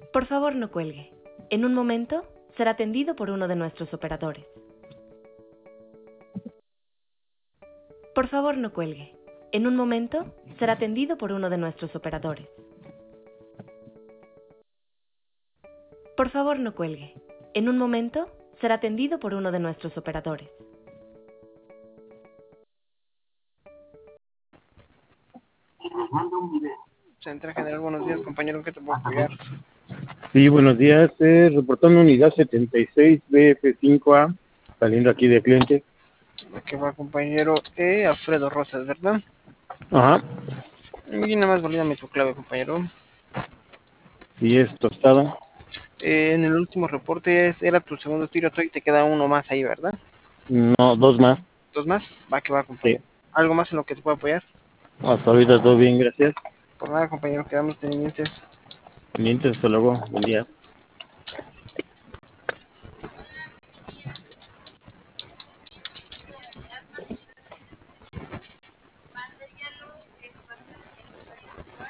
Por favor, no cuelgue. En un momento será atendido por uno de nuestros operadores. Por favor, no cuelgue. En un momento será atendido por uno de nuestros operadores. Por favor, no cuelgue. En un momento será atendido por uno de nuestros operadores. Central General, buenos días, compañero, ¿qué te puedo apoyar? Sí, buenos días. Reportando unidad 76BF5A, saliendo aquí de cliente. ¿Qué va, compañero? Alfredo Rosas, ¿verdad? Ajá. Y nada más valídame tu clave, compañero. Sí, es tostado. En el último reporte era tu segundo tiro, y te queda uno más ahí, ¿verdad? No, dos más. ¿Dos más? Va, que va, Sí. compañero. ¿Algo más en lo que te puedo apoyar? Hasta ahorita todo bien, gracias. Por nada, compañero, quedamos pendientes. Pendientes, hasta luego. Buen día.